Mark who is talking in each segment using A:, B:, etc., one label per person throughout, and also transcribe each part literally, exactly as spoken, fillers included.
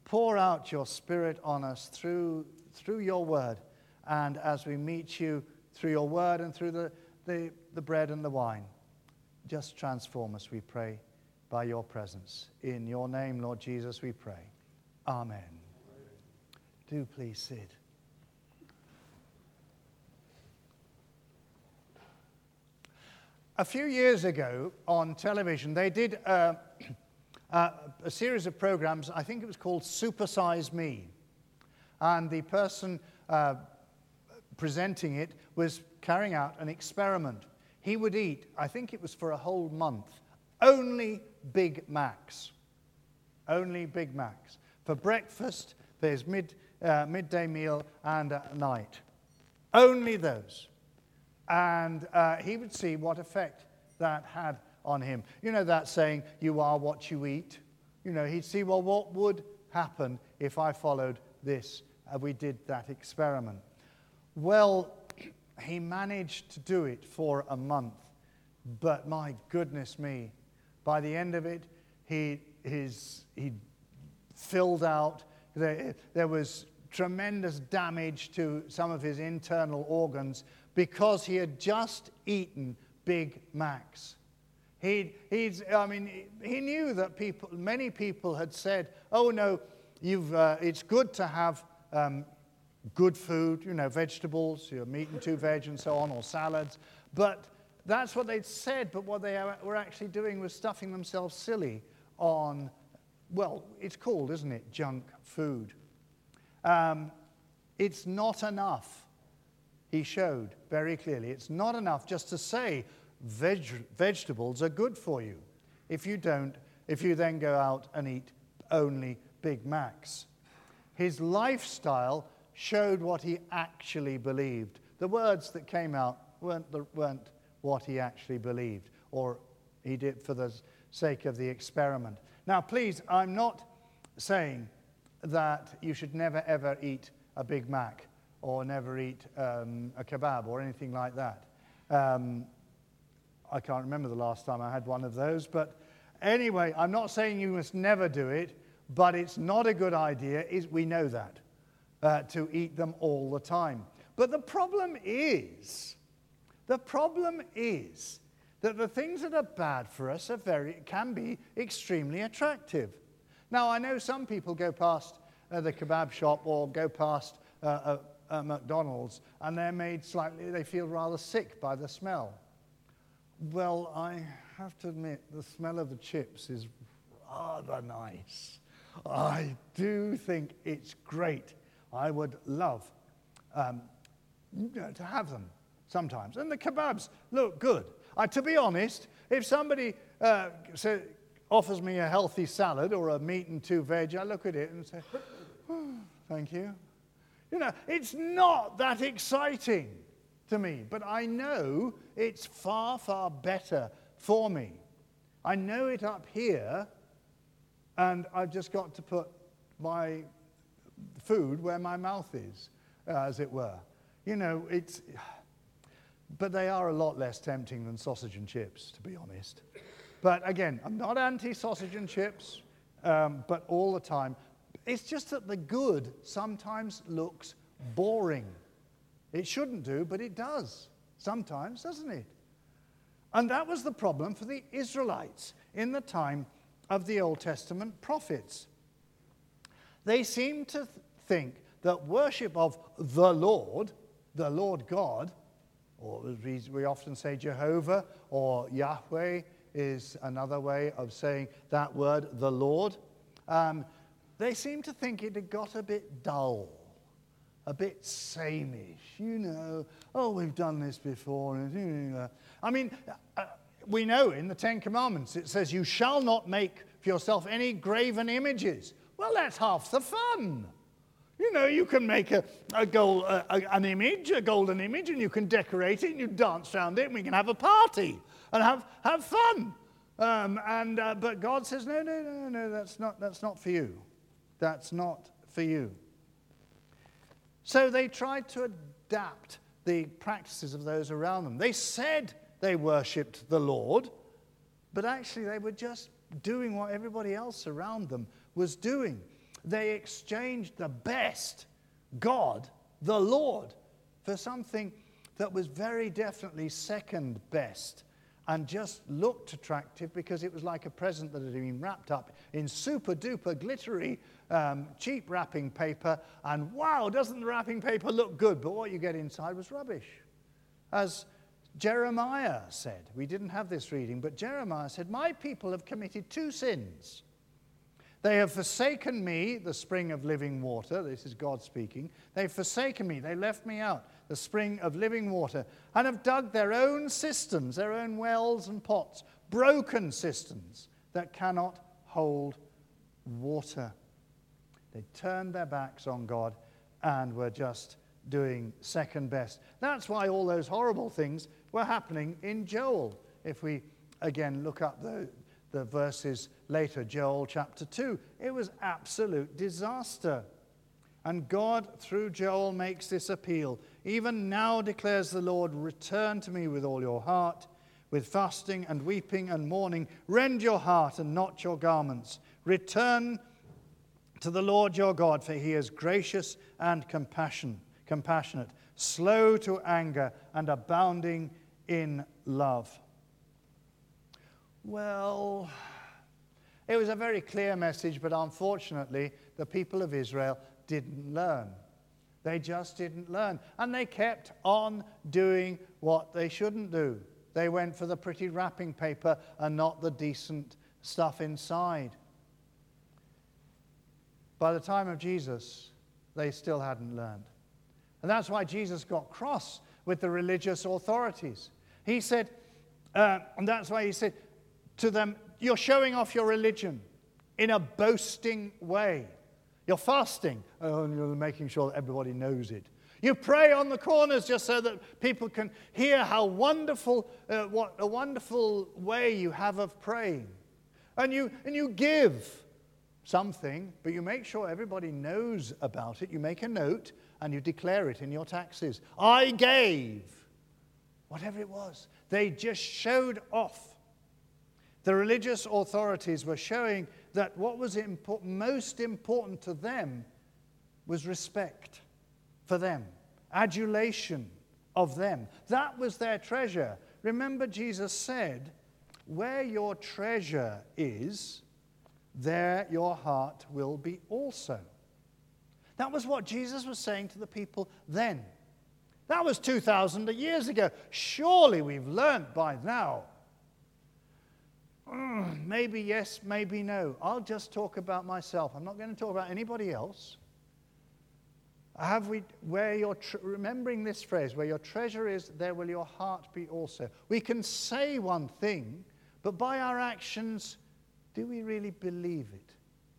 A: pour out your Spirit on us through, through your word. And as we meet you through your word and through the, the, the bread and the wine, just transform us, we pray, by your presence. In your name, Lord Jesus, we pray. Amen. Do please sit. A few years ago on television, they did uh, uh, a series of programs. I think it was called Super Size Me. And the person uh, presenting it was carrying out an experiment. He would eat, I think it was for a whole month, only Big Macs. Only Big Macs. For breakfast, for his mid, uh, midday meal, and at night. Only those. And uh, he would see what effect that had on him. You know that saying, you are what you eat? You know, he'd see, well, what would happen if I followed this? Uh, we did that experiment. Well, he managed to do it for a month. But my goodness me, by the end of it, he, his, he filled out. There, there was tremendous damage to some of his internal organs because he had just eaten Big Macs. He, he's, I mean, he knew that people, many people had said, "Oh no, you've, uh, it's good to have um, good food, you know, vegetables, your meat and two veg and so on, or salads." But that's what they'd said. But what they were actually doing was stuffing themselves silly on, well, it's called, isn't it, junk food. Um, it's not enough. He showed very clearly it's not enough just to say veg- vegetables are good for you if you don't, if you then go out and eat only Big Macs. His lifestyle showed what he actually believed. The words that came out weren't, the, weren't what he actually believed, or he did for the sake of the experiment. Now, please, I'm not saying that you should never ever eat a Big Mac or never eat um, a kebab or anything like that. Um, I can't remember the last time I had one of those, but anyway, I'm not saying you must never do it, but it's not a good idea, is we know that, uh, to eat them all the time. But the problem is, the problem is that the things that are bad for us are very, can be extremely attractive. Now, I know some people go past uh, the kebab shop or go past uh, a, a McDonald's and they're made slightly, they feel rather sick by the smell. Well, I have to admit, the smell of the chips is rather nice. I do think it's great. I would love um, you know, to have them sometimes. And the kebabs look good. Uh, to be honest, if somebody uh, say, offers me a healthy salad or a meat and two veg, I look at it and say, oh, thank you. You know, it's not that exciting to me, but I know it's far, far better for me. I know it up here, and I've just got to put my food where my mouth is, uh, as it were. You know, it's... But they are a lot less tempting than sausage and chips, to be honest. But again, I'm not anti-sausage and chips, um, but all the time. It's just that the good sometimes looks boring. It shouldn't do, but it does sometimes, doesn't it? And that was the problem for the Israelites in the time of the Old Testament prophets. They seemed to th- think that worship of the Lord, the Lord God, or we, we often say Jehovah or Yahweh is another way of saying that word, the Lord. Um, they seem to think it had got a bit dull, a bit sameish, you know. Oh, we've done this before. I mean, uh, we know in the Ten Commandments it says, you shall not make for yourself any graven images. Well, that's half the fun. You know, you can make a, a gold, a, a, an image, a golden image, and you can decorate it, and you dance around it, and we can have a party and have, have fun. Um, and uh, but God says, no, no, no, no, that's not, that's not for you. That's not for you. So they tried to adapt the practices of those around them. They said they worshipped the Lord, but actually they were just doing what everybody else around them was doing. They exchanged the best, God, the Lord, for something that was very definitely second best and just looked attractive because it was like a present that had been wrapped up in super duper glittery um, cheap wrapping paper. And wow, doesn't the wrapping paper look good? But what you get inside was rubbish. As Jeremiah said, we didn't have this reading, but Jeremiah said, my people have committed two sins. They have forsaken me, the spring of living water. This is God speaking. They've forsaken me. They left me out, the spring of living water, and have dug their own cisterns, their own wells and pots, broken cisterns that cannot hold water. They turned their backs on God and were just doing second best. That's why all those horrible things were happening in Joel. If we, again, look up the the verses later, Joel chapter two. It was absolute disaster. And God, through Joel, makes this appeal. Even now, declares the Lord, return to me with all your heart, with fasting and weeping and mourning. Rend your heart and not your garments. Return to the Lord your God, for he is gracious and compassion, compassionate, slow to anger and abounding in love. Well, it was a very clear message, but unfortunately, the people of Israel didn't learn. They just didn't learn. And they kept on doing what they shouldn't do. They went for the pretty wrapping paper and not the decent stuff inside. By the time of Jesus, they still hadn't learned. And that's why Jesus got cross with the religious authorities. He said, uh, and that's why he said, to them, you're showing off your religion in a boasting way. You're fasting, oh, and you're making sure that everybody knows it. You pray on the corners just so that people can hear how wonderful, uh, what a wonderful way you have of praying. And you, and you give something, but you make sure everybody knows about it. You make a note and you declare it in your taxes. I gave, whatever it was. They just showed off. The religious authorities were showing that what was import- most important to them was respect for them, adulation of them. That was their treasure. Remember, Jesus said, where your treasure is, there your heart will be also. That was what Jesus was saying to the people then. That was two thousand years ago. Surely we've learned by now. Mm, maybe yes, maybe no. I'll just talk about myself. I'm not going to talk about anybody else. Have we, where your, tre- remembering this phrase, where your treasure is, there will your heart be also. We can say one thing, but by our actions, do we really believe it?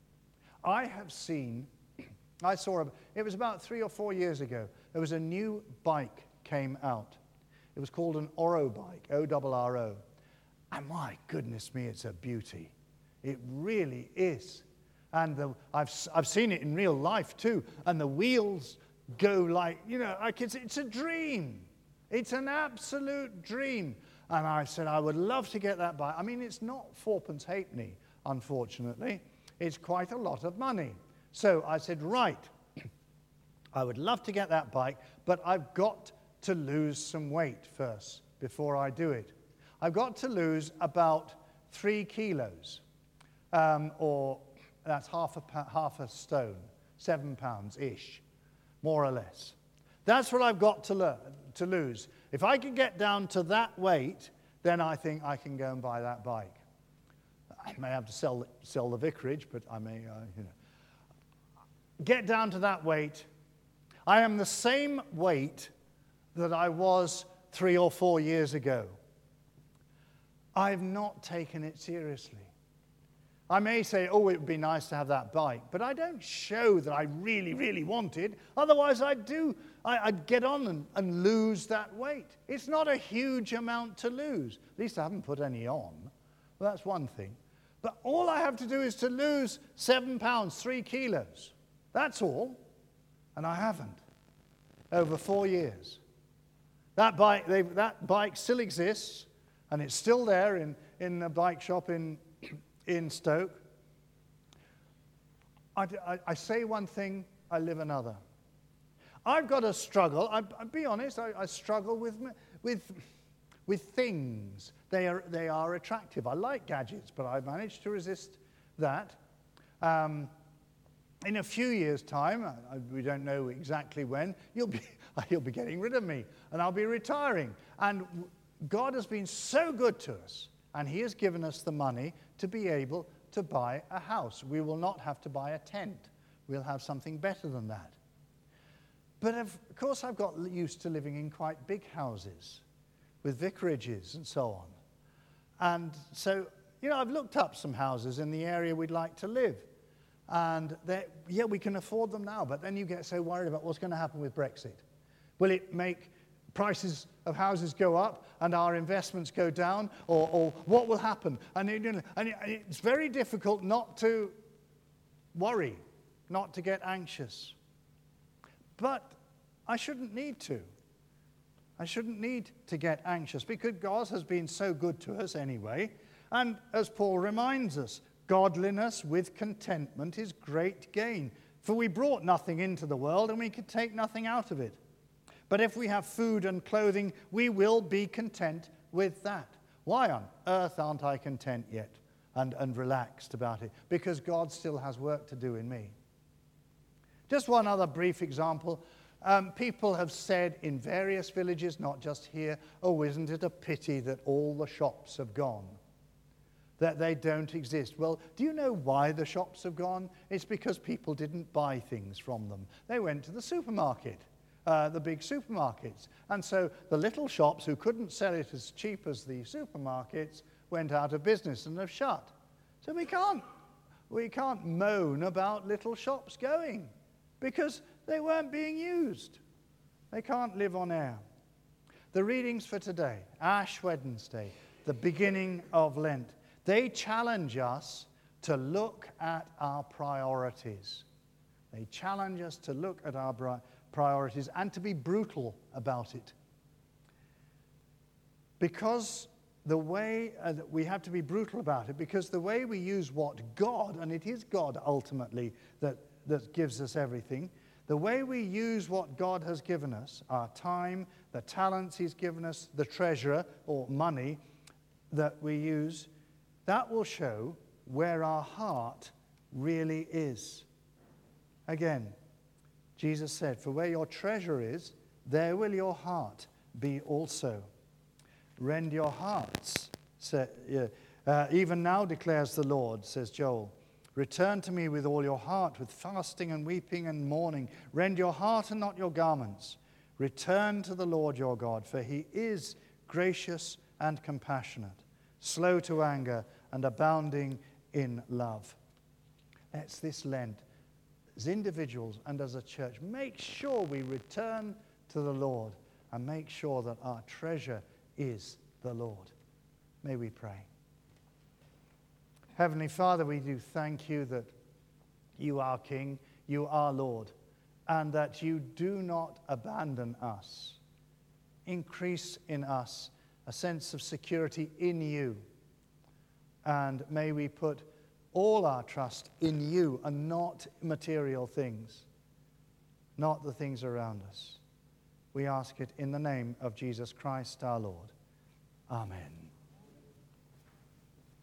A: I have seen, I saw, a, it was about three or four years ago, there was a new bike came out. It was called an Oro bike, O R R O. And my goodness me, it's a beauty. It really is. And the, I've, I've seen it in real life too. And the wheels go like, you know, like it's, it's a dream. It's an absolute dream. And I said, I would love to get that bike. I mean, it's not fourpence halfpenny, unfortunately. It's quite a lot of money. So I said, right, I would love to get that bike, but I've got to lose some weight first before I do it. I've got to lose about three kilos, um, or that's half a, half a stone, seven pounds-ish, more or less. That's what I've got to, learn, to lose. If I can get down to that weight, then I think I can go and buy that bike. I may have to sell, sell the vicarage, but I may, uh, you know. Get down to that weight. I am the same weight that I was three or four years ago. I've not taken it seriously. I may say, oh, it would be nice to have that bike, but I don't show that I really, really want it. Otherwise, I'd, do, I, I'd get on and, and lose that weight. It's not a huge amount to lose. At least I haven't put any on. Well, that's one thing. But all I have to do is to lose seven pounds, three kilos. That's all. And I haven't. Over four years. That bike, that bike still exists. And it's still there in, in the bike shop in, in Stoke. I, I, I say one thing, I live another. I've got a struggle. I, I'll be honest, I, I struggle with, with, with things. They are, they are attractive. I like gadgets, but I managed to resist that. Um, in a few years' time, I, we don't know exactly when, you'll be, you'll be getting rid of me, and I'll be retiring. And God has been so good to us, and he has given us the money to be able to buy a house. We will not have to buy a tent. We'll have something better than that. But of course, I've got used to living in quite big houses with vicarages and so on. And so, you know, I've looked up some houses in the area we'd like to live. And yeah, we can afford them now, but then you get so worried about what's going to happen with Brexit. Will it make prices of houses go up and our investments go down, or, or what will happen? And, it, and it's very difficult not to worry, not to get anxious. But I shouldn't need to. I shouldn't need to get anxious because God has been so good to us anyway. And as Paul reminds us, godliness with contentment is great gain. For we brought nothing into the world and we could take nothing out of it. But if we have food and clothing, we will be content with that. Why on earth aren't I content yet and, and relaxed about it? Because God still has work to do in me. Just one other brief example. Um, people have said in various villages, not just here, oh, isn't it a pity that all the shops have gone? That they don't exist. Well, do you know why the shops have gone? It's because people didn't buy things from them. They went to the supermarket, uh, the big supermarkets. And so the little shops who couldn't sell it as cheap as the supermarkets went out of business and have shut. So we can't, we can't moan about little shops going because they weren't being used. They can't live on air. The readings for today, Ash Wednesday, the beginning of Lent, they challenge us to look at our priorities. They challenge us to look at our priorities and to be brutal about it. Because the way uh, we have to be brutal about it, because the way we use what God, and it is God ultimately that, that gives us everything, the way we use what God has given us, our time, the talents he's given us, the treasure or money that we use, that will show where our heart really is. Again, Jesus said, for where your treasure is, there will your heart be also. Rend your hearts, say, uh, even now declares the Lord, says Joel. Return to me with all your heart, with fasting and weeping and mourning. Rend your heart and not your garments. Return to the Lord your God, for he is gracious and compassionate, slow to anger and abounding in love. Let's this Lent, as individuals and as a church, make sure we return to the Lord and make sure that our treasure is the Lord. May we pray. Heavenly Father, we do thank you that you are King, you are Lord, and that you do not abandon us. Increase in us a sense of security in you. And may we put all our trust in you and not material things, not the things around us. We ask it in the name of Jesus Christ our Lord. Amen.